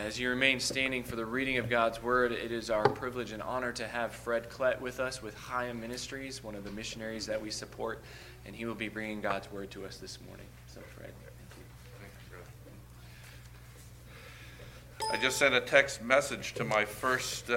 As you remain standing for the reading of God's Word, it is our privilege and honor to have Fred Klett with us with Chaim Ministries, one of the missionaries that we support, and he will be bringing God's Word to us this morning. So, Fred, thank you. I just sent a text message to my first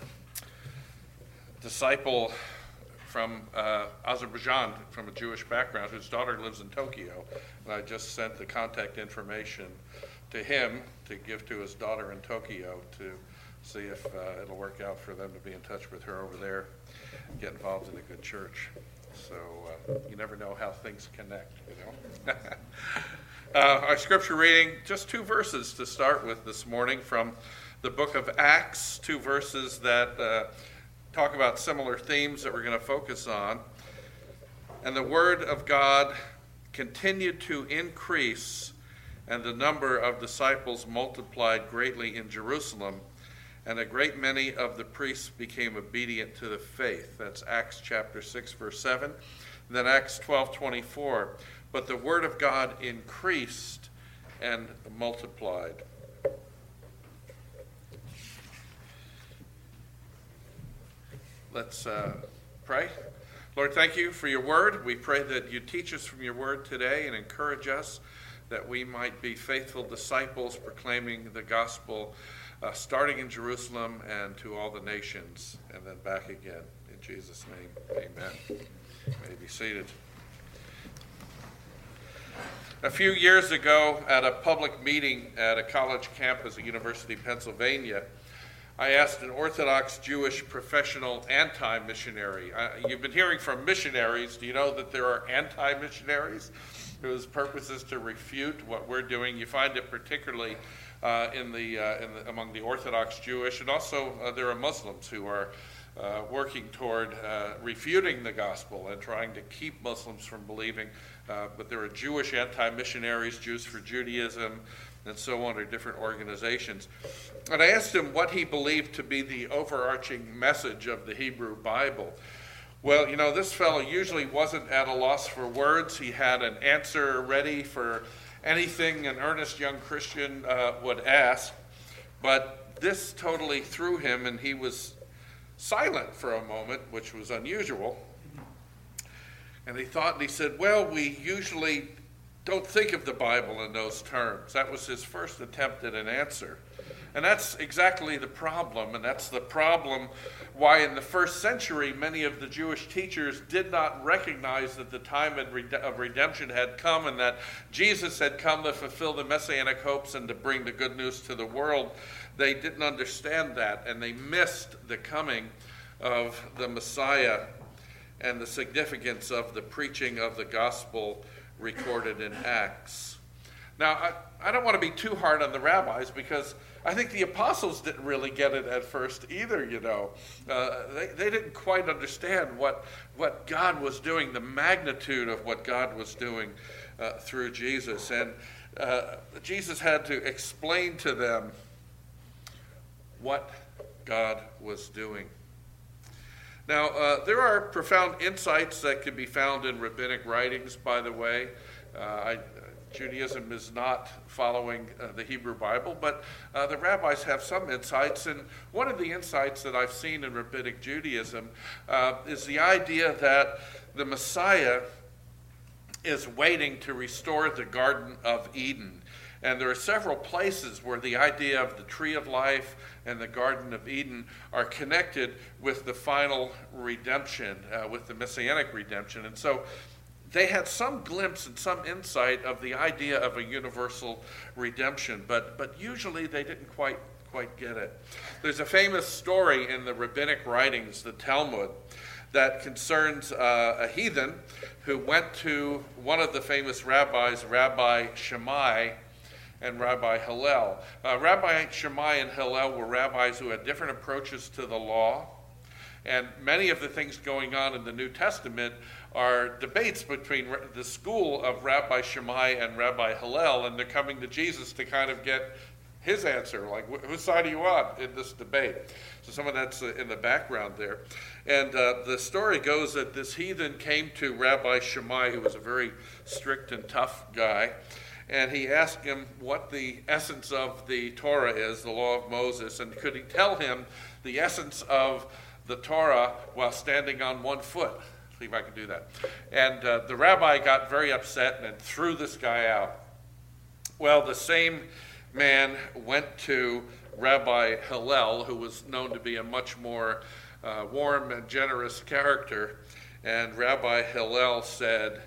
disciple from Azerbaijan, from a Jewish background, whose daughter lives in Tokyo, and I just sent the contact information to him to give to his daughter in Tokyo to see if it'll work out for them to be in touch with her over there, get involved in a good church. So you never know how things connect, you know. Our scripture reading, just 2 verses to start with this morning from the book of Acts, 2 verses that talk about similar themes that we're going to focus on. And the word of God continued to increase, and the number of disciples multiplied greatly in Jerusalem, and a great many of the priests became obedient to the faith. That's Acts chapter 6, verse 7. And then Acts 12:24. But the word of God increased and multiplied. Let's pray. Lord, thank you for your word. We pray that you teach us from your word today and encourage us that we might be faithful disciples proclaiming the gospel, starting in Jerusalem and to all the nations, and then back again. In Jesus' name, amen. You may be seated. A few years ago, at a public meeting at a college campus at University of Pennsylvania, I asked an Orthodox Jewish professional anti-missionary. You've been hearing from missionaries. Do you know that there are anti-missionaries whose purpose is to refute what we're doing? You find it particularly among the Orthodox Jewish, and also there are Muslims who are working toward refuting the gospel and trying to keep Muslims from believing. But there are Jewish anti-missionaries, Jews for Judaism, and so on, are different organizations. And I asked him what he believed to be the overarching message of the Hebrew Bible. Well, you know, this fellow usually wasn't at a loss for words. He had an answer ready for anything an earnest young Christian would ask. But this totally threw him, and he was silent for a moment, which was unusual. And he thought, and he said, well, we usually don't think of the Bible in those terms. That was his first attempt at an answer. And that's exactly the problem, and that's the problem why in the first century many of the Jewish teachers did not recognize that the time of redemption had come and that Jesus had come to fulfill the messianic hopes and to bring the good news to the world. They didn't understand that, and they missed the coming of the Messiah and the significance of the preaching of the gospel recorded in Acts. Now, I don't want to be too hard on the rabbis, because I think the apostles didn't really get it at first either, you know. They didn't quite understand what God was doing, the magnitude of what God was doing through Jesus. And Jesus had to explain to them what God was doing. Now, there are profound insights that can be found in rabbinic writings, by the way. Judaism is not following the Hebrew Bible, but the rabbis have some insights. And one of the insights that I've seen in rabbinic Judaism is the idea that the Messiah is waiting to restore the Garden of Eden. And there are several places where the idea of the tree of life and the Garden of Eden are connected with the final redemption, with the messianic redemption. And so they had some glimpse and some insight of the idea of a universal redemption, but usually they didn't quite get it. There's a famous story in the rabbinic writings, the Talmud, that concerns a heathen who went to one of the famous rabbis, Rabbi Shammai and Rabbi Hillel. Rabbi Shammai and Hillel were rabbis who had different approaches to the law, and many of the things going on in the New Testament are debates between the school of Rabbi Shammai and Rabbi Hillel, and they're coming to Jesus to kind of get his answer, like, whose side are you on in this debate? So some of that's in the background there. And the story goes that this heathen came to Rabbi Shammai, who was a very strict and tough guy, and he asked him what the essence of the Torah is, the law of Moses, and could he tell him the essence of the Torah while standing on one foot. See if I can do that. And the rabbi got very upset and threw this guy out. Well, the same man went to Rabbi Hillel, who was known to be a much more warm and generous character, and Rabbi Hillel said,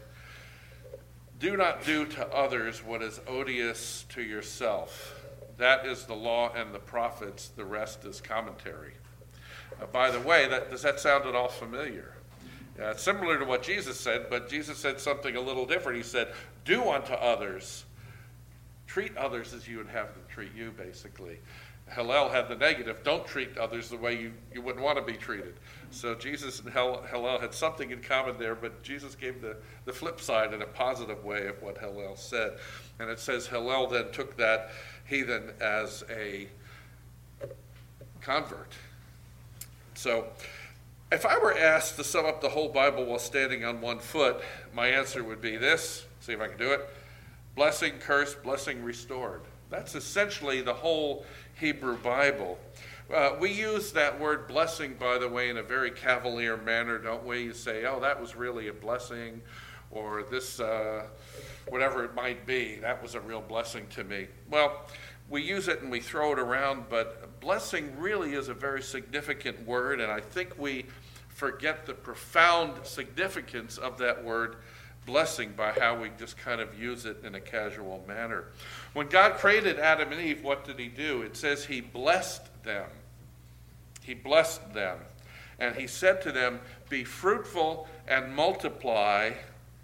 "Do not do to others what is odious to yourself. That is the law and the prophets, the rest is commentary." By the way, does that sound at all familiar? It's similar to what Jesus said, but Jesus said something a little different. He said, "Do unto others, treat others as you would have them treat you," basically. Hillel had the negative, don't treat others the way you wouldn't want to be treated. So Jesus and Hillel had something in common there, but Jesus gave the flip side in a positive way of what Hillel said. And it says Hillel then took that heathen as a convert. So if I were asked to sum up the whole Bible while standing on one foot, my answer would be this. See if I can do it. Blessing, curse, blessing, restored. That's essentially the whole Hebrew Bible. We use that word blessing, by the way, in a very cavalier manner, don't we? You say, oh, that was really a blessing, or this, whatever it might be, that was a real blessing to me. Well, we use it and we throw it around, but blessing really is a very significant word, and I think we forget the profound significance of that word blessing by how we just kind of use it in a casual manner. When God created Adam and Eve, what did he do? It says he blessed them. He blessed them. And he said to them, "Be fruitful and multiply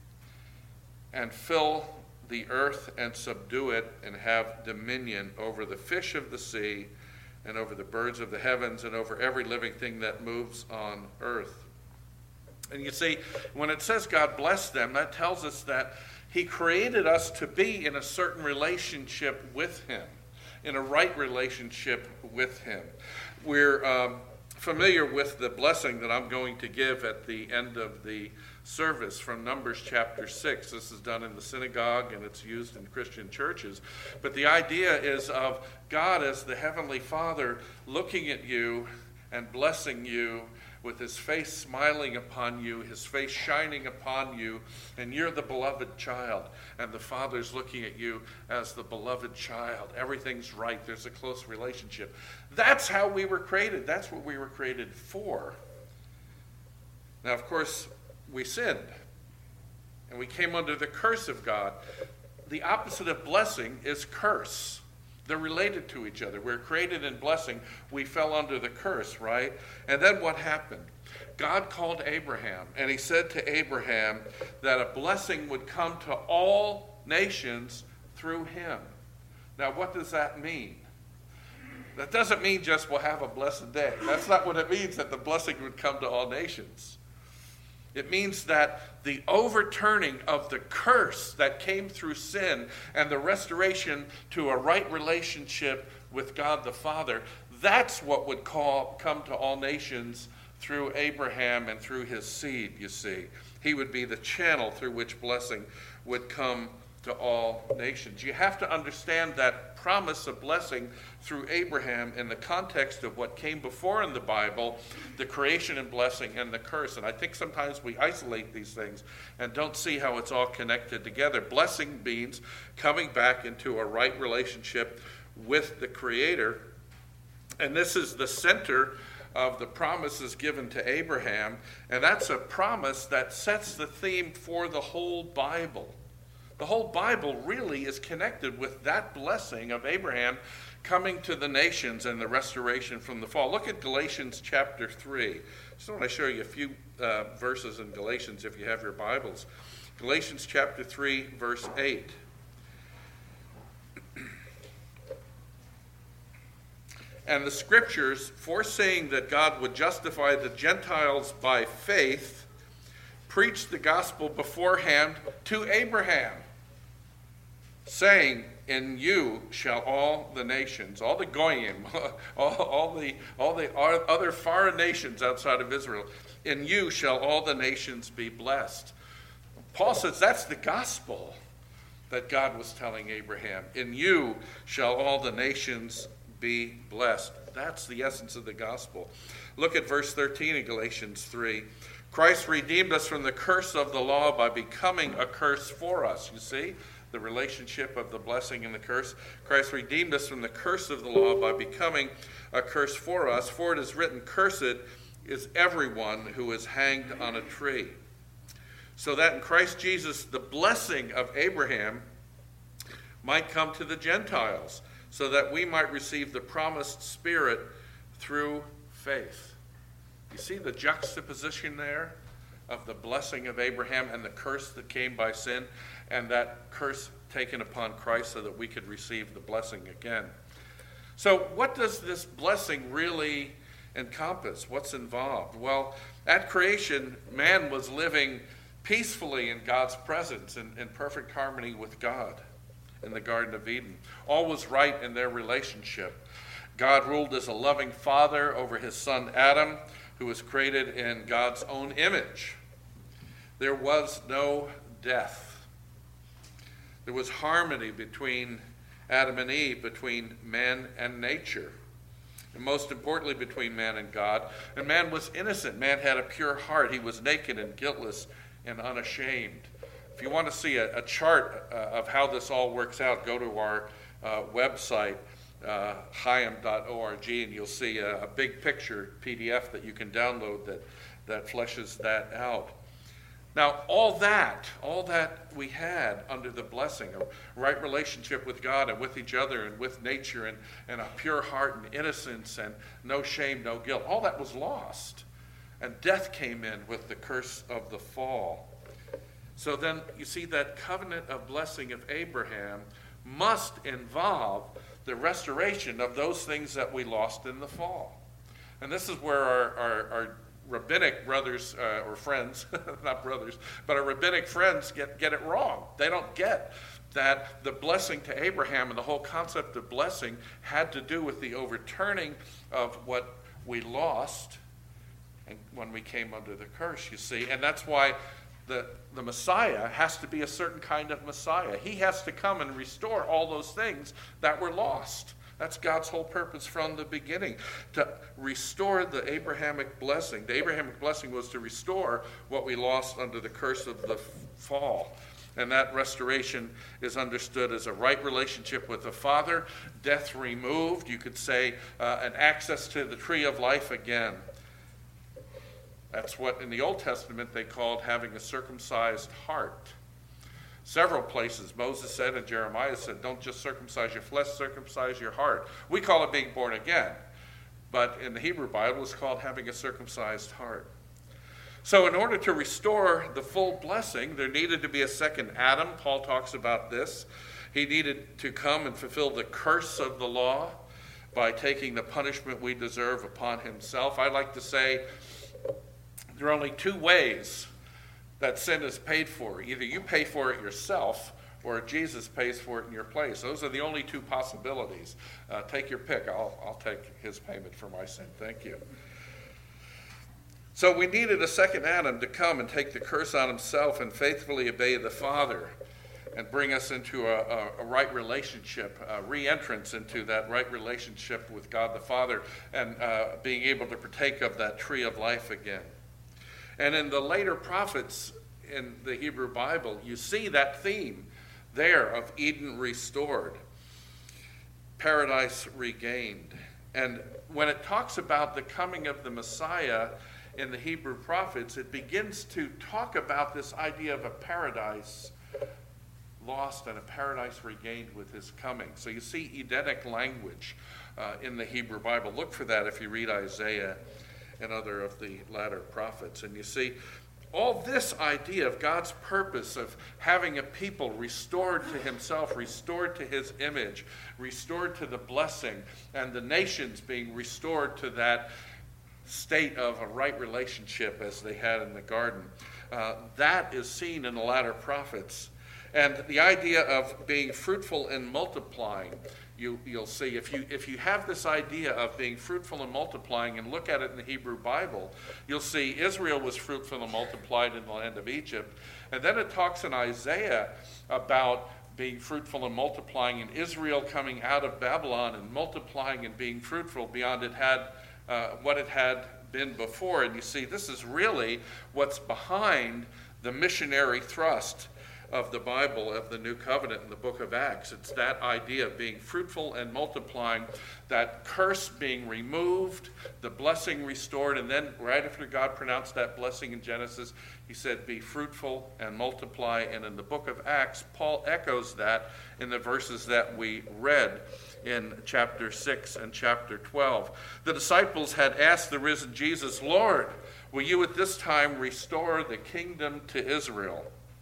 and fill the earth and subdue it and have dominion over the fish of the sea and over the birds of the heavens and over every living thing that moves on earth." And you see, when it says God blessed them, that tells us that he created us to be in a certain relationship with him, in a right relationship with him. We're familiar with the blessing that I'm going to give at the end of the service from Numbers chapter 6. This is done in the synagogue and it's used in Christian churches. But the idea is of God as the Heavenly Father looking at you and blessing you with his face smiling upon you, his face shining upon you, and you're the beloved child, and the Father's looking at you as the beloved child. Everything's right. There's a close relationship. That's how we were created. That's what we were created for. Now, of course, we sinned, and we came under the curse of God. The opposite of blessing is curse. They're related to each other. We're created in blessing. We fell under the curse, right? And then what happened? God called Abraham, and he said to Abraham that a blessing would come to all nations through him. Now, what does that mean? That doesn't mean just we'll have a blessed day. That's not what it means, that the blessing would come to all nations. It means that the overturning of the curse that came through sin and the restoration to a right relationship with God the Father, that's what would come to all nations through Abraham and through his seed, you see. He would be the channel through which blessing would come to all nations. You have to understand that promise of blessing through Abraham in the context of what came before in the Bible, the creation and blessing and the curse. And I think sometimes we isolate these things and don't see how it's all connected together. Blessing means coming back into a right relationship with the Creator. And this is the center of the promises given to Abraham. And that's a promise that sets the theme for the whole Bible. The whole Bible really is connected with that blessing of Abraham coming to the nations and the restoration from the fall. Look at Galatians chapter 3. Just want to show you a few verses in Galatians if you have your Bibles. Galatians chapter 3, verse 8. And the scriptures, foreseeing that God would justify the Gentiles by faith, preached the gospel beforehand to Abraham, saying, "In you shall all the nations," all the goyim, all the other foreign nations outside of Israel, "in you shall all the nations be blessed." Paul says that's the gospel. that God was telling Abraham. In you shall all the nations be blessed. That's the essence of the gospel. Look at verse 13 in Galatians 3. Christ redeemed us from the curse of the law by becoming a curse for us. You see the relationship of the blessing and the curse. Christ redeemed us from the curse of the law by becoming a curse for us. For it is written, cursed is everyone who is hanged on a tree. So that in Christ Jesus, the blessing of Abraham might come to the Gentiles, so that we might receive the promised Spirit through faith. You see the juxtaposition there of the blessing of Abraham and the curse that came by sin, and that curse taken upon Christ so that we could receive the blessing again. So what does this blessing really encompass? What's involved? Well, at creation, man was living peacefully in God's presence, in perfect harmony with God in the Garden of Eden. All was right in their relationship. God ruled as a loving father over his son Adam, who was created in God's own image. There was no death. There was harmony between Adam and Eve, between man and nature, and most importantly between man and God. And man was innocent. Man had a pure heart. He was naked and guiltless and unashamed. If you want to see a chart of how this all works out, go to our website, chaim.org, and you'll see a big picture PDF that you can download that fleshes that out. Now, all that we had under the blessing, a right relationship with God and with each other and with nature and a pure heart and innocence and no shame, no guilt, all that was lost. And death came in with the curse of the fall. So then you see that covenant of blessing of Abraham must involve the restoration of those things that we lost in the fall. And this is where our rabbinic brothers or friends, not brothers, but our rabbinic friends get it wrong. They don't get that the blessing to Abraham and the whole concept of blessing had to do with the overturning of what we lost and when we came under the curse, you see. And that's why the Messiah has to be a certain kind of Messiah. He has to come and restore all those things that were lost. That's God's whole purpose from the beginning, to restore the Abrahamic blessing. The Abrahamic blessing was to restore what we lost under the curse of the fall. And that restoration is understood as a right relationship with the Father, death removed, you could say, an access to the tree of life again. That's what in the Old Testament they called having a circumcised heart. Several places Moses said and Jeremiah said, don't just circumcise your flesh, circumcise your heart. We call it being born again. But in the Hebrew Bible, it's called having a circumcised heart. So in order to restore the full blessing, there needed to be a second Adam. Paul talks about this. He needed to come and fulfill the curse of the law by taking the punishment we deserve upon himself. I like to say there are only two ways that sin is paid for. Either you pay for it yourself or Jesus pays for it in your place. Those are the only two possibilities. Take your pick. I'll take his payment for my sin. Thank you. So we needed a second Adam to come and take the curse on himself and faithfully obey the Father and bring us into a right relationship, a re-entrance into that right relationship with God the Father, and being able to partake of that tree of life again. And in the later prophets in the Hebrew Bible, you see that theme there of Eden restored, paradise regained. And when it talks about the coming of the Messiah in the Hebrew prophets, it begins to talk about this idea of a paradise lost and a paradise regained with his coming. So you see Edenic language in the Hebrew Bible. Look for that if you read Isaiah and other of the latter prophets. And you see all this idea of God's purpose of having a people restored to himself, restored to his image, restored to the blessing, and the nations being restored to that state of a right relationship as they had in the garden. That is seen in the latter prophets. And the idea of being fruitful and multiplying, you'll see, if you have this idea of being fruitful and multiplying and look at it in the Hebrew Bible, you'll see Israel was fruitful and multiplied in the land of Egypt. And then it talks in Isaiah about being fruitful and multiplying, and Israel coming out of Babylon and multiplying and being fruitful beyond what it had been before. And you see, this is really what's behind the missionary thrust of the Bible, of the New Covenant in the book of Acts. It's that idea of being fruitful and multiplying, that curse being removed, the blessing restored, and then right after God pronounced that blessing in Genesis, he said, be fruitful and multiply. And in the book of Acts, Paul echoes that in the verses that we read in chapter 6 and chapter 12. The disciples had asked the risen Jesus, Lord, will you at this time restore the kingdom to Israel?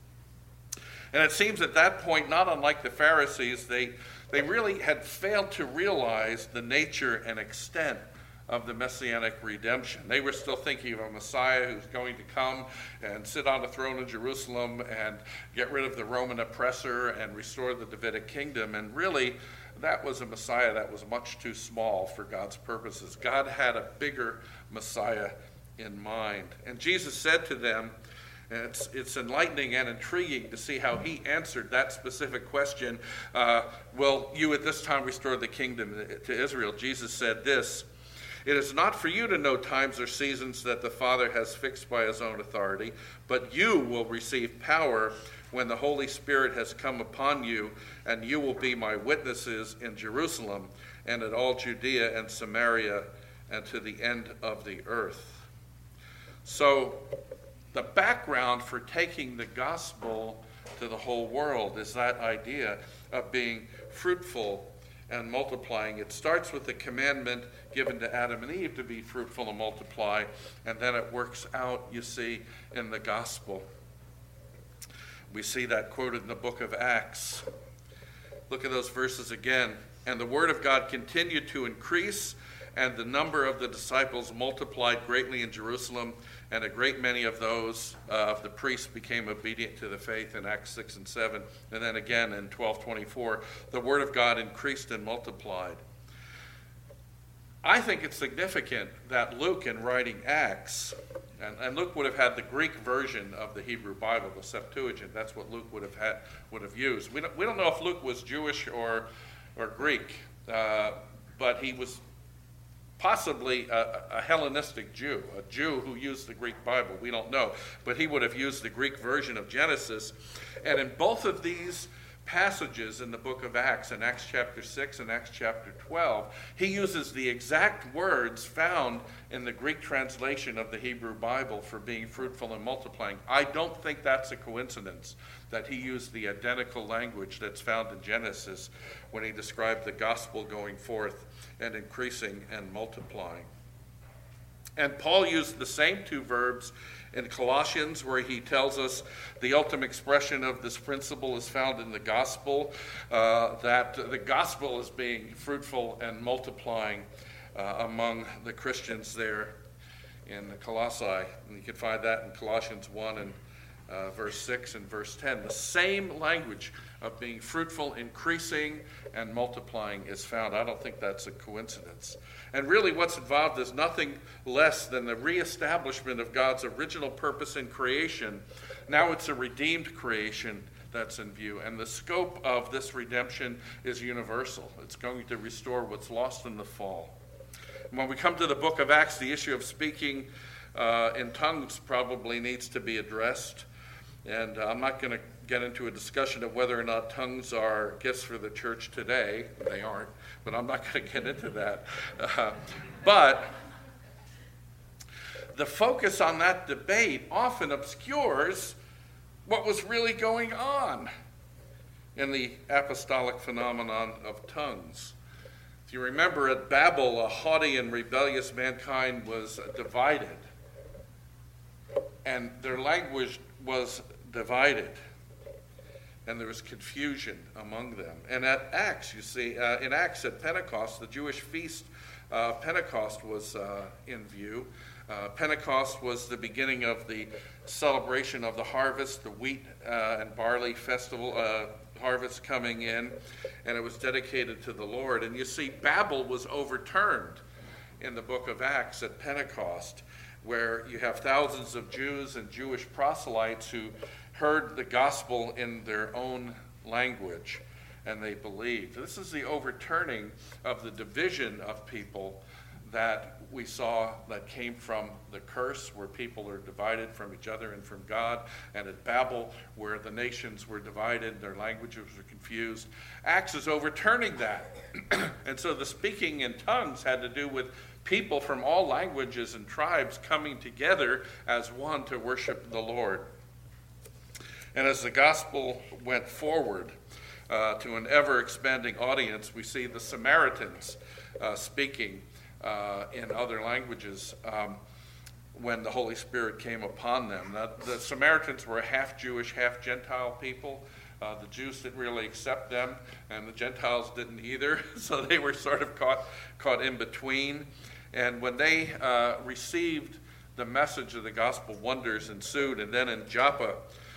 And it seems at that point, not unlike the Pharisees, they really had failed to realize the nature and extent of the messianic redemption. They were still thinking of a Messiah who's going to come and sit on the throne in Jerusalem and get rid of the Roman oppressor and restore the Davidic kingdom. And really, that was a Messiah that was much too small for God's purposes. God had a bigger Messiah in mind. And Jesus said to them, and it's enlightening and intriguing to see how he answered that specific question, will you at this time restore the kingdom to Israel? Jesus said this, it is not for you to know times or seasons that the Father has fixed by his own authority, but you will receive power when the Holy Spirit has come upon you, and you will be my witnesses in Jerusalem and in all Judea and Samaria and to the end of the earth. So the background for taking the gospel to the whole world is that idea of being fruitful and multiplying. It starts with the commandment given to Adam and Eve to be fruitful and multiply, and then it works out, you see, in the gospel. We see that quoted in the book of Acts. Look at those verses again. And the word of God continued to increase, and the number of the disciples multiplied greatly in Jerusalem, and a great many of those of the priests became obedient to the faith in Acts 6 and 7. And then again in 12:24, the word of God increased and multiplied. I think it's significant that Luke, in writing Acts, and Luke would have had the Greek version of the Hebrew Bible, the Septuagint. That's what Luke would have used. We don't know if Luke was Jewish or Greek, but he was possibly a Hellenistic Jew, a Jew who used the Greek Bible. We don't know, but he would have used the Greek version of Genesis. And in both of these passages in the book of Acts, in Acts chapter 6 and Acts chapter 12, he uses the exact words found in the Greek translation of the Hebrew Bible for being fruitful and multiplying. I don't think that's a coincidence that he used the identical language that's found in Genesis when he described the gospel going forth and increasing and multiplying. And Paul used the same two verbs in Colossians, where he tells us the ultimate expression of this principle is found in the gospel, that the gospel is being fruitful and multiplying among the Christians there in Colossae. And you can find that in Colossians 1 and verse 6 and verse 10. The same language of being fruitful, increasing, and multiplying is found. I don't think that's a coincidence. And really what's involved is nothing less than the reestablishment of God's original purpose in creation. Now it's a redeemed creation that's in view. And the scope of this redemption is universal. It's going to restore what's lost in the fall. And when we come to the book of Acts, the issue of speaking in tongues probably needs to be addressed. And I'm not going to get into a discussion of whether or not tongues are gifts for the church today. They aren't, but I'm not going to get into that. But the focus on that debate often obscures what was really going on in the apostolic phenomenon of tongues. If you remember, at Babel, a haughty and rebellious mankind was divided, and their language was divided, and there was confusion among them. And at Acts, you see, in Acts at Pentecost, the Jewish feast of Pentecost was in view. Pentecost was the beginning of the celebration of the harvest, the wheat and barley festival harvest coming in, and it was dedicated to the Lord. And you see, Babel was overturned in the book of Acts at Pentecost, where you have thousands of Jews and Jewish proselytes who heard the gospel in their own language, and they believed. This is the overturning of the division of people that we saw that came from the curse, where people are divided from each other and from God, and at Babel, where the nations were divided, their languages were confused. Acts is overturning that. And so the speaking in tongues had to do with people from all languages and tribes coming together as one to worship the Lord. And as the gospel went forward to an ever-expanding audience, we see the Samaritans speaking in other languages when the Holy Spirit came upon them. Now, the Samaritans were a half-Jewish, half-Gentile people. The Jews didn't really accept them, and the Gentiles didn't either, so they were sort of caught in between. And when they received the message of the gospel, wonders ensued. And then in Joppa,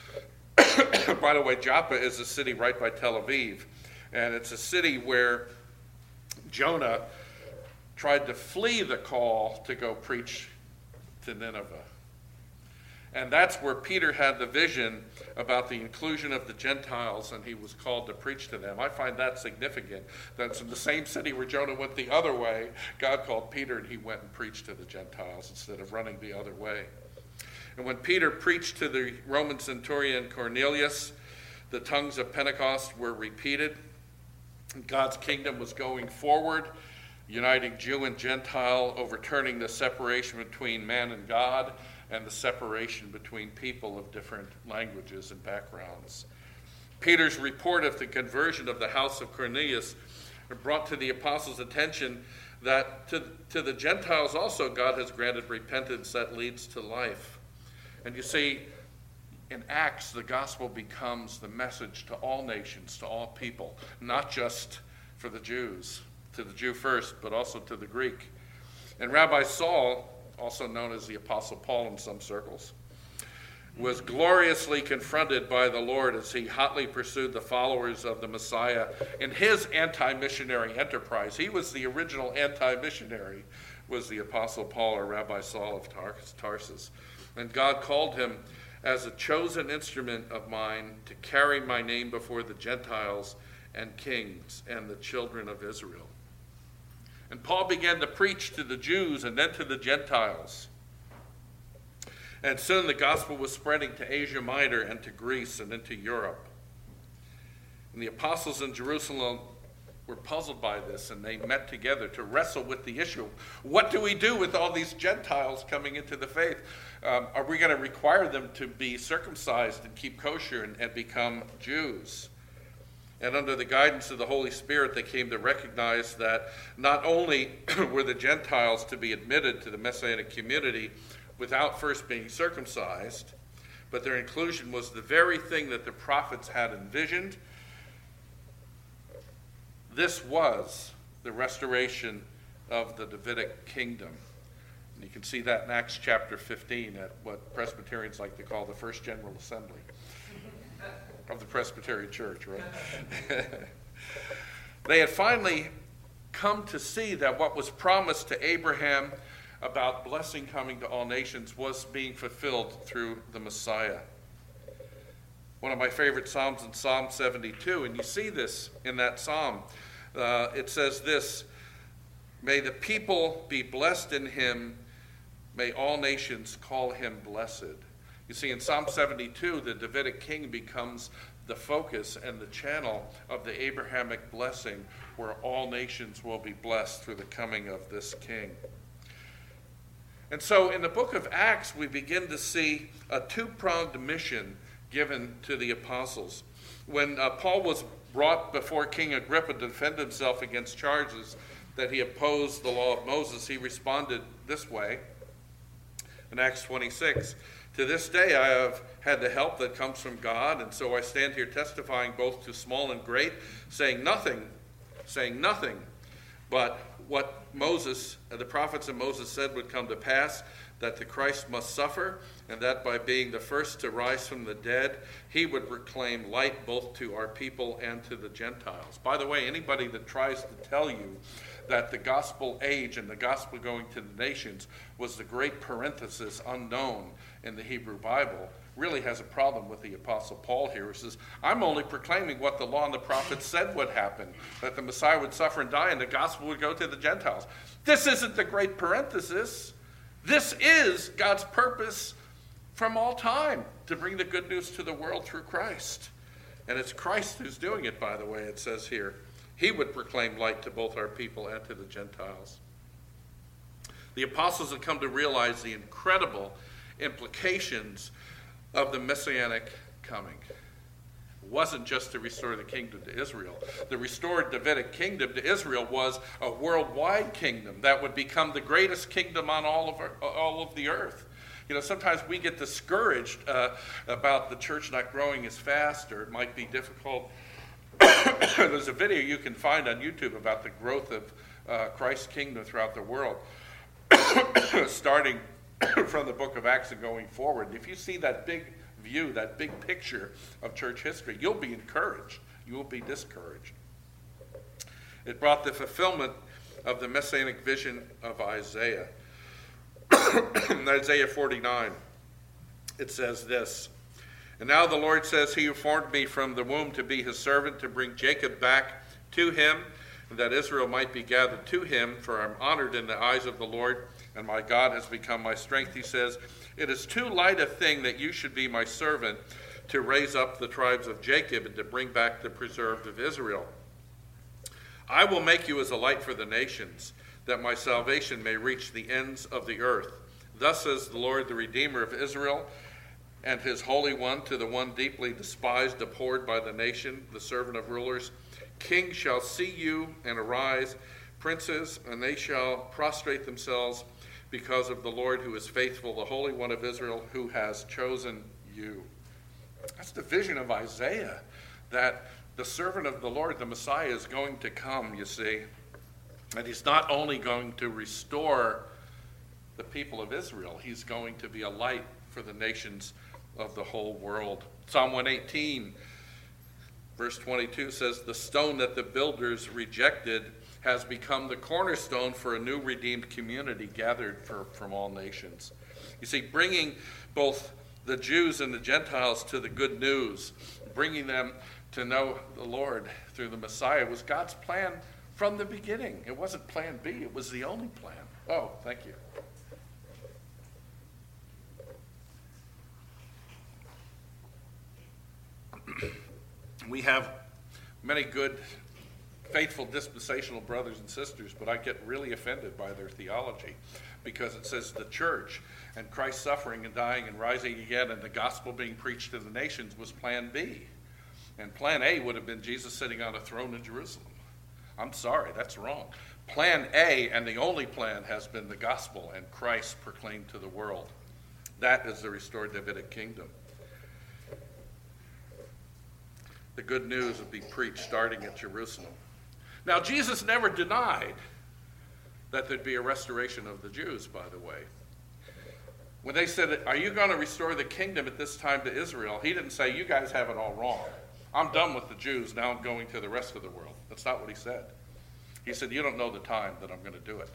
by the way, Joppa is a city right by Tel Aviv, and it's a city where Jonah tried to flee the call to go preach to Nineveh. And that's where Peter had the vision about the inclusion of the Gentiles, and he was called to preach to them. I find that significant. That's in the same city where Jonah went the other way. God called Peter, and he went and preached to the Gentiles instead of running the other way. And when Peter preached to the Roman centurion Cornelius, the tongues of Pentecost were repeated. God's kingdom was going forward, uniting Jew and Gentile, overturning the separation between man and God, and the separation between people of different languages and backgrounds. Peter's report of the conversion of the house of Cornelius brought to the apostles' attention that to the Gentiles also God has granted repentance that leads to life. And you see, in Acts, the gospel becomes the message to all nations, to all people, not just for the Jews, to the Jew first, but also to the Greek. And Rabbi Saul, also known as the Apostle Paul in some circles, was gloriously confronted by the Lord as he hotly pursued the followers of the Messiah in his anti-missionary enterprise. He was the original anti-missionary, was the Apostle Paul, or Rabbi Saul of Tarsus. And God called him as a chosen instrument of mine to carry my name before the Gentiles and kings and the children of Israel. And Paul began to preach to the Jews and then to the Gentiles. And soon the gospel was spreading to Asia Minor and to Greece and into Europe. And the apostles in Jerusalem were puzzled by this, and they met together to wrestle with the issue. What do we do with all these Gentiles coming into the faith? Are we going to require them to be circumcised and keep kosher and become Jews? And under the guidance of the Holy Spirit, they came to recognize that not only were the Gentiles to be admitted to the Messianic community without first being circumcised, but their inclusion was the very thing that the prophets had envisioned. This was the restoration of the Davidic kingdom. And you can see that in Acts chapter 15 at what Presbyterians like to call the First General Assembly of the Presbyterian Church, right? They had finally come to see that what was promised to Abraham about blessing coming to all nations was being fulfilled through the Messiah. One of my favorite Psalms is Psalm 72, and you see this in that Psalm. It says this: "May the people be blessed in him, may all nations call him blessed." You see, in Psalm 72, the Davidic king becomes the focus and the channel of the Abrahamic blessing, where all nations will be blessed through the coming of this king. And so in the book of Acts, we begin to see a two-pronged mission given to the apostles. When Paul was brought before King Agrippa to defend himself against charges that he opposed the law of Moses, he responded this way in Acts 26. "To this day I have had the help that comes from God, and so I stand here testifying both to small and great, saying nothing, but what Moses, the prophets and Moses said would come to pass, that the Christ must suffer, and that by being the first to rise from the dead, he would proclaim light both to our people and to the Gentiles." By the way, anybody that tries to tell you that the gospel age and the gospel going to the nations was the great parenthesis unknown in the Hebrew Bible really has a problem with the Apostle Paul here. He says, I'm only proclaiming what the law and the prophets said would happen, that the Messiah would suffer and die and the gospel would go to the Gentiles. This isn't the great parenthesis. This is God's purpose from all time, to bring the good news to the world through Christ. And it's Christ who's doing it, by the way, it says here. He would proclaim light to both our people and to the Gentiles. The apostles had come to realize the incredible implications of the messianic coming. It wasn't just to restore the kingdom to Israel. The restored Davidic kingdom to Israel was a worldwide kingdom that would become the greatest kingdom on all of the earth. You know, sometimes we get discouraged about the church not growing as fast, or it might be difficult. There's a video you can find on YouTube about the growth of Christ's kingdom throughout the world, starting from the book of Acts and going forward. If you see that big view, that big picture of church history, you'll be encouraged. You will be discouraged. It brought the fulfillment of the messianic vision of Isaiah. In Isaiah 49, it says this, and now the Lord says, he who formed me from the womb to be his servant, to bring Jacob back to him, and that Israel might be gathered to him, for I'm honored in the eyes of the Lord, and my God has become my strength. He says, it is too light a thing that you should be my servant, to raise up the tribes of Jacob and to bring back the preserved of Israel. I will make you as a light for the nations, that my salvation may reach the ends of the earth. Thus says the Lord, the Redeemer of Israel, and his Holy One, to the one deeply despised, abhorred by the nation, the servant of rulers. Kings shall see you and arise, princes, and they shall prostrate themselves because of the Lord who is faithful, the Holy One of Israel, who has chosen you. That's the vision of Isaiah, that the servant of the Lord, the Messiah, is going to come, you see. And he's not only going to restore the people of Israel, he's going to be a light for the nations of the whole world. Psalm 118, verse 22 says, the stone that the builders rejected has become the cornerstone for a new redeemed community gathered from all nations. You see, bringing both the Jews and the Gentiles to the good news, bringing them to know the Lord through the Messiah, was God's plan from the beginning. It wasn't plan B, it was the only plan. Oh, thank you. We have many good, faithful dispensational brothers and sisters, but I get really offended by their theology, because it says the church and Christ suffering and dying and rising again and the gospel being preached to the nations was plan B. And plan A would have been Jesus sitting on a throne in Jerusalem. I'm sorry, that's wrong. Plan A, and the only plan, has been the gospel and Christ proclaimed to the world. That is the restored Davidic kingdom. The good news would be preached starting at Jerusalem. Now, Jesus never denied that there'd be a restoration of the Jews, by the way. When they said, are you going to restore the kingdom at this time to Israel? He didn't say, you guys have it all wrong. I'm done with the Jews, now I'm going to the rest of the world. That's not what he said. He said, you don't know the time that I'm going to do it.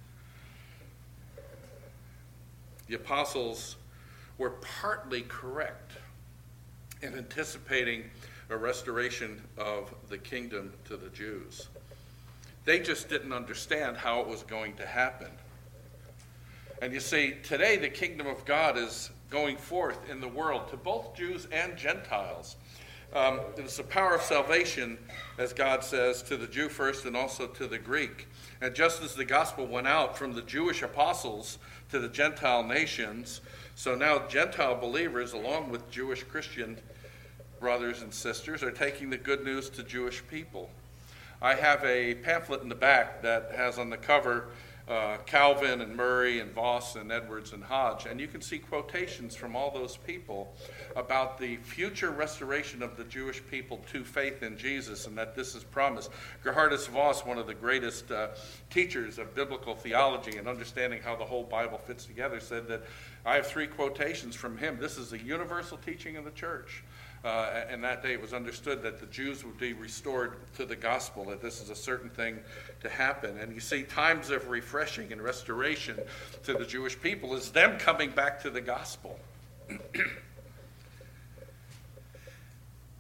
The apostles were partly correct in anticipating a restoration of the kingdom to the Jews. They just didn't understand how it was going to happen. And you see, today the kingdom of God is going forth in the world to both Jews and Gentiles. It's the power of salvation, as God says, to the Jew first and also to the Greek. And just as the gospel went out from the Jewish apostles to the Gentile nations, so now Gentile believers, along with Jewish Christian brothers and sisters, are taking the good news to Jewish people. I have a pamphlet in the back that has on the cover Calvin and Murray and Voss and Edwards and Hodge, and you can see quotations from all those people about the future restoration of the Jewish people to faith in Jesus, and that this is promised. Gerhardus Voss, one of the greatest teachers of biblical theology and understanding how the whole Bible fits together, said that I have 3 quotations from him. This is a universal teaching of the church. And that day it was understood that the Jews would be restored to the gospel, that this is a certain thing to happen. And you see, times of refreshing and restoration to the Jewish people is them coming back to the gospel.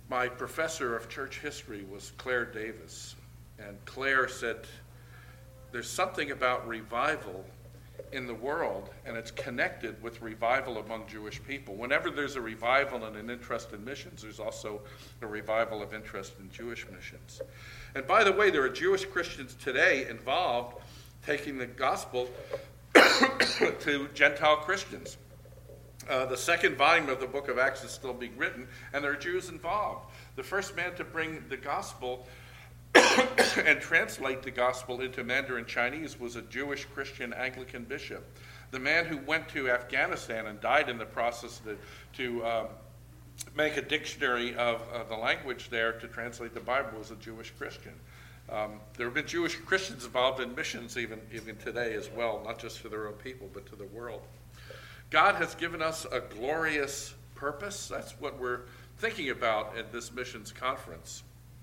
My professor of church history was Claire Davis, and Claire said, there's something about revival in the world, and it's connected with revival among Jewish people. Whenever there's a revival and an interest in missions, there's also a revival of interest in Jewish missions. And by the way, there are Jewish Christians today involved taking the gospel to Gentile Christians. The second volume of the book of Acts is still being written, and there are Jews involved. The first man to bring the gospel and translate the gospel into Mandarin Chinese was a Jewish Christian Anglican bishop. The man who went to Afghanistan and died in the process to make a dictionary of the language there to translate the Bible was a Jewish Christian. There have been Jewish Christians involved in missions even today as well, not just to their own people, but to the world. God has given us a glorious purpose. That's what we're thinking about at this missions conference.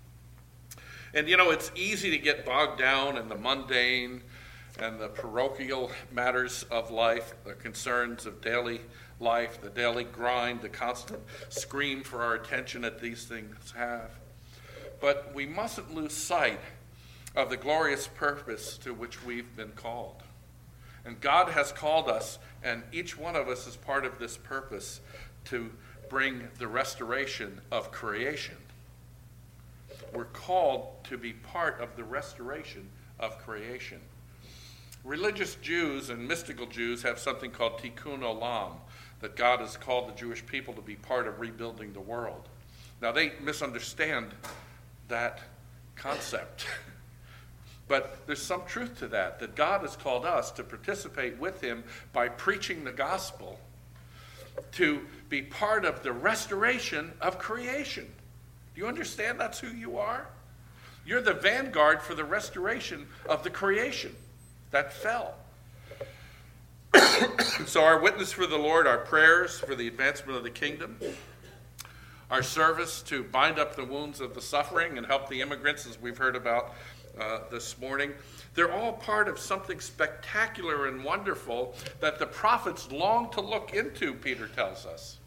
And it's easy to get bogged down in the mundane and the parochial matters of life, the concerns of daily life, the daily grind, the constant scream for our attention that these things have. But we mustn't lose sight of the glorious purpose to which we've been called. And God has called us, and each one of us is part of this purpose to bring the restoration of creation. We're called to be part of the restoration of creation. Religious Jews and mystical Jews have something called tikkun olam, that God has called the Jewish people to be part of rebuilding the world. Now, they misunderstand that concept. But there's some truth to that God has called us to participate with him by preaching the gospel, to be part of the restoration of creation. Do you understand that's who you are? You're the vanguard for the restoration of the creation that fell. So our witness for the Lord, our prayers for the advancement of the kingdom, our service to bind up the wounds of the suffering and help the immigrants, as we've heard about this morning, they're all part of something spectacular and wonderful that the prophets long to look into, Peter tells us.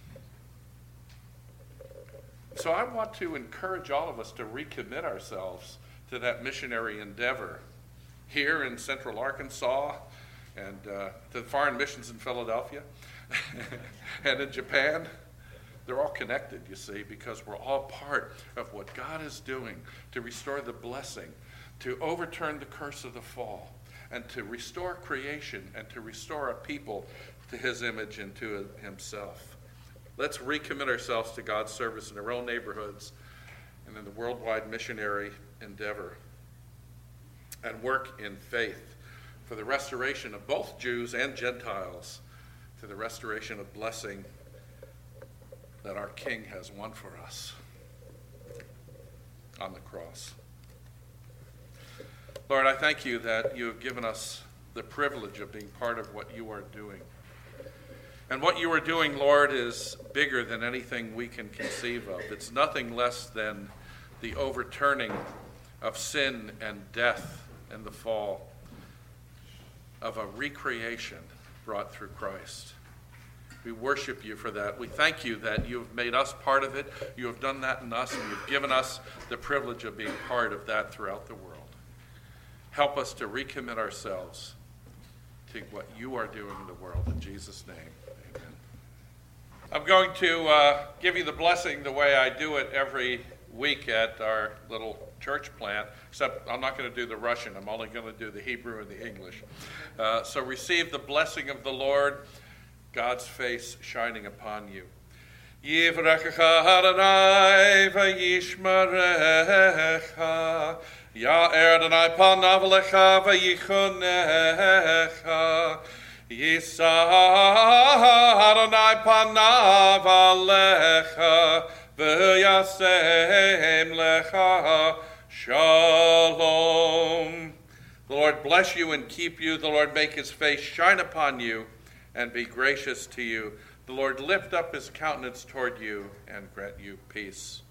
So I want to encourage all of us to recommit ourselves to that missionary endeavor here in Central Arkansas and to the foreign missions in Philadelphia and in Japan. They're all connected, you see, because we're all part of what God is doing to restore the blessing, to overturn the curse of the fall, and to restore creation and to restore a people to his image and to himself. Let's recommit ourselves to God's service in our own neighborhoods and in the worldwide missionary endeavor, and work in faith for the restoration of both Jews and Gentiles, to the restoration of blessing that our King has won for us on the cross. Lord, I thank you that you have given us the privilege of being part of what you are doing. And what you are doing, Lord, is bigger than anything we can conceive of. It's nothing less than the overturning of sin and death and the fall, of a recreation brought through Christ. We worship you for that. We thank you that you have made us part of it. You have done that in us, and you've given us the privilege of being part of that throughout the world. Help us to recommit ourselves to what you are doing in the world. In Jesus' name, amen. I'm going to give you the blessing the way I do it every week at our little church plant, except I'm not going to do the Russian. I'm only going to do the Hebrew and the English. So receive the blessing of the Lord, God's face shining upon you. Yivrechecha Adonai v'yishmerecha, Ya'er Adonai panav lecha v'yichunecha, Yisa Adonai panav alecha v'yasem lecha shalom. The Lord bless you and keep you. The Lord make his face shine upon you and be gracious to you. The Lord lift up his countenance toward you and grant you peace.